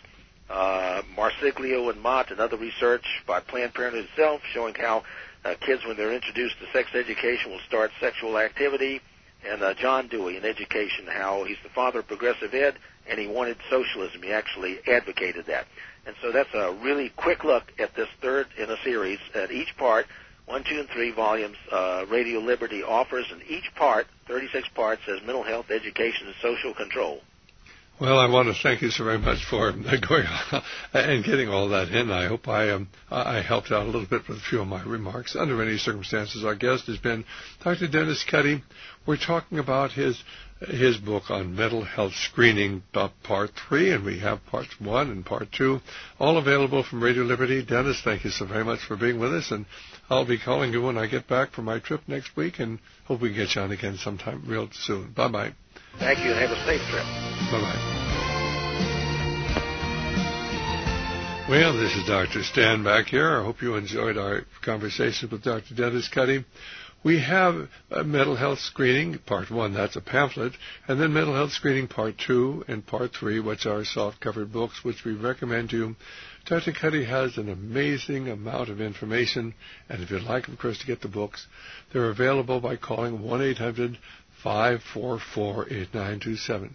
Marsiglio and Mott and other research by Planned Parenthood itself showing how kids, when they're introduced to sex education, will start sexual activity. And John Dewey in education, how he's the father of progressive ed, and he wanted socialism. He actually advocated that. And so that's a really quick look at this third in a series. At each part, 1, 2, and 3 volumes Radio Liberty offers, and each part, 36 parts, says mental health, education, and social control. Well, I want to thank you so very much for going and getting all that in. I hope I helped out a little bit with a few of my remarks. Under any circumstances, our guest has been Dr. Dennis Cuddy. We're talking about his book on mental health screening, Part 3, and we have Parts 1 and Part 2, all available from Radio Liberty. Dennis, thank you so very much for being with us, and I'll be calling you when I get back from my trip next week, and hope we can get you on again sometime real soon. Bye-bye. Thank you, and have a safe trip. Bye-bye. Well, this is Dr. Stan back here. I hope you enjoyed our conversation with Dr. Dennis Cuddy. We have Mental Health Screening, Part 1, that's a pamphlet, and then Mental Health Screening, Part 2, and Part 3, which are soft-covered books, which we recommend to you. Dr. Cuddy has an amazing amount of information, and if you'd like, of course, to get the books, they're available by calling 1-800-544-8927.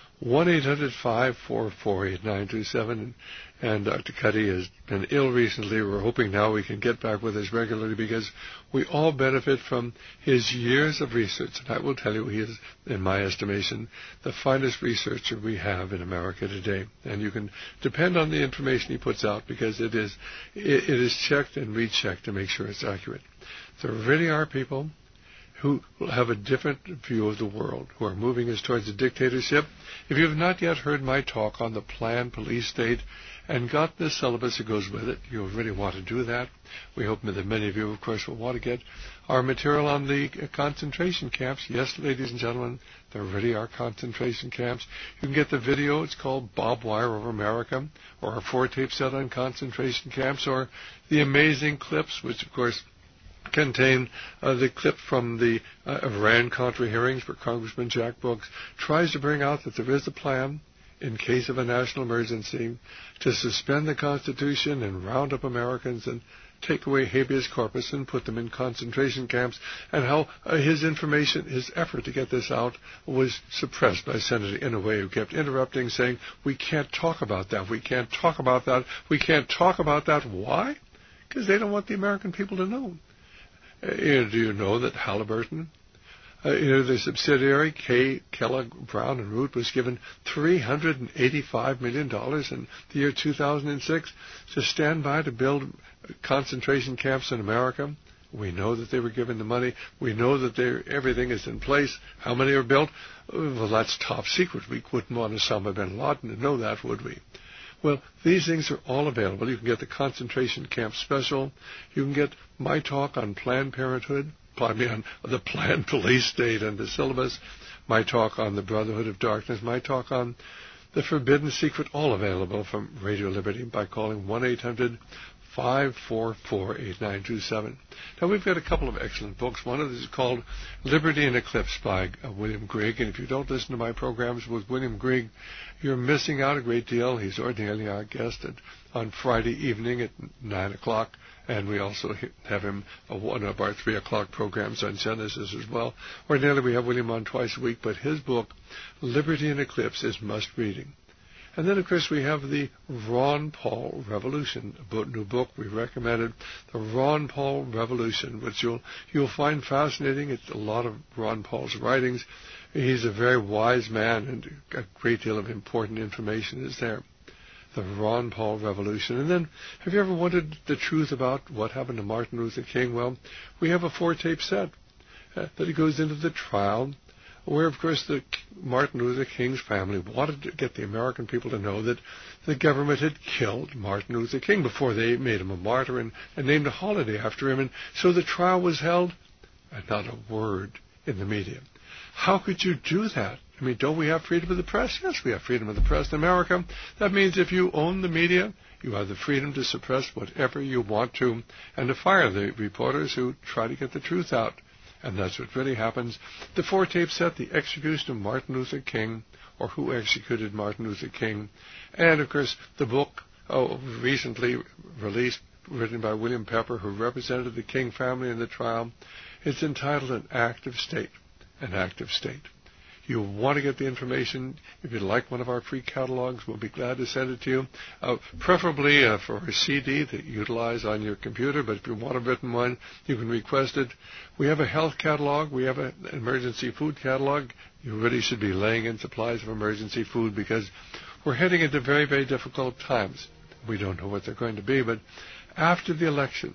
1-800-544-8927, and Dr. Cuddy has been ill recently. We're hoping now we can get back with us regularly because we all benefit from his years of research. And I will tell you, he is, in my estimation, the finest researcher we have in America today. And you can depend on the information he puts out because it is checked and rechecked to make sure it's accurate. There really are people who have a different view of the world, who are moving us towards a dictatorship. If you have not yet heard my talk on the planned police state and got the syllabus that goes with it, you'll really want to do that. We hope that many of you, of course, will want to get our material on the concentration camps. Yes, ladies and gentlemen, there really are concentration camps. You can get the video. It's called Barbed Wire Over America, or our 4-tape set on concentration camps, or the amazing clips, which, of course, contain the clip from the Iran-Contra hearings where Congressman Jack Brooks tries to bring out that there is a plan in case of a national emergency to suspend the Constitution and round up Americans and take away habeas corpus and put them in concentration camps, and how his effort to get this out was suppressed by Senator Inouye, who kept interrupting, saying, we can't talk about that, we can't talk about that, we can't talk about that. Why? Because they don't want the American people to know. Do you know that Halliburton, the subsidiary, Kellogg, Brown & Root, was given $385 million in the year 2006 to stand by to build concentration camps in America? We know that they were given the money. We know that everything is in place. How many are built? Well, that's top secret. We wouldn't want Osama bin Laden to know that, would we? Well, these things are all available. You can get the concentration camp special. You can get my talk on Planned Parenthood, on the planned police state and the syllabus, my talk on the Brotherhood of Darkness, my talk on the Forbidden Secret, all available from Radio Liberty by calling 1-800-544-8927. Now, we've got a couple of excellent books. One of these is called Liberty and Eclipse by William Grigg. And if you don't listen to my programs with William Grigg, you're missing out a great deal. He's ordinarily our guest on Friday evening at 9 o'clock. And we also have him on one of our 3 o'clock programs on Genesis as well. Ordinarily, we have William on twice a week. But his book, Liberty and Eclipse, is must-reading. And then, of course, we have the Ron Paul Revolution, a new book we recommended, the Ron Paul Revolution, which you'll find fascinating. It's a lot of Ron Paul's writings. He's a very wise man, and a great deal of important information is there. The Ron Paul Revolution. And then, have you ever wondered the truth about what happened to Martin Luther King? Well, we have a 4-tape set that goes into the trial, where, of course, the Martin Luther King's family wanted to get the American people to know that the government had killed Martin Luther King before they made him a martyr and named a holiday after him. And so the trial was held, and not a word in the media. How could you do that? I mean, don't we have freedom of the press? Yes, we have freedom of the press in America. That means if you own the media, you have the freedom to suppress whatever you want to and to fire the reporters who try to get the truth out. And that's what really happens. The 4-tape set, The Execution of Martin Luther King, or Who Executed Martin Luther King. And, of course, the book recently released, written by William Pepper, who represented the King family in the trial. It's entitled An Act of State. An Act of State. you want to get the information, if you'd like one of our free catalogs, we'll be glad to send it to you. Preferably for a CD that you utilize on your computer, but if you want a written one, you can request it. We have a health catalog. We have an emergency food catalog. You really should be laying in supplies of emergency food because we're heading into very, very difficult times. We don't know what they're going to be, but after the election,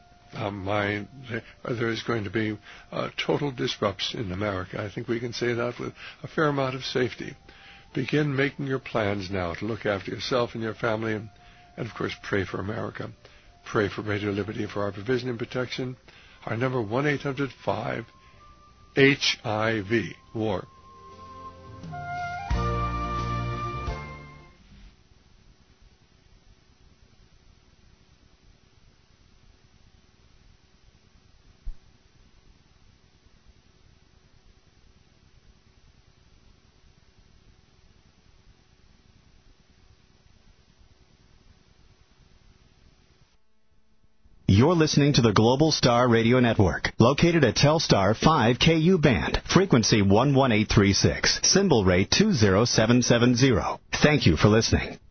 there is going to be total disruption in America. I think we can say that with a fair amount of safety. Begin making your plans now to look after yourself and your family, and of course, pray for America. Pray for Radio Liberty for our provision and protection. Our number 1-800-5-HIV, WAR. You're listening to the Global Star Radio Network, located at Telstar 5KU band, frequency 11836, symbol rate 20770. Thank you for listening.